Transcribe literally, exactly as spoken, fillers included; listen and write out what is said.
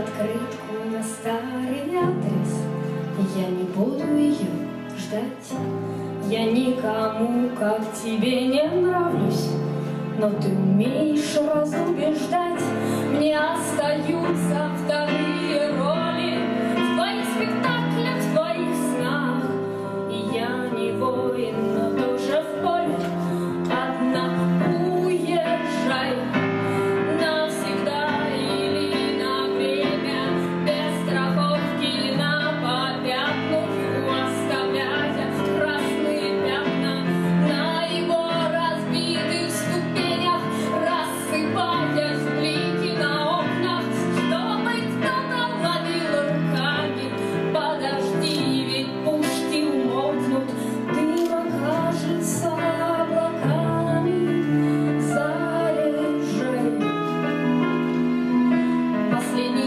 открытку на старый адрес. Я не буду ее ждать. Я никому, как тебе, не нравлюсь, но ты умеешь разубеждать. Мне остаются вторые роли в твоих спектаклях, в твоих снах. И я не воин, но тоже в поле одна. Уезжай навсегда или на время, без страховки на попятную, оставляя красные пятна на его разбитых ступенях, рассыпаясь блики на окнах, чтобы кто-то ловил руками. Подожди, ведь пушки умолкнут, дым окажется облаками. Заряжай. Последний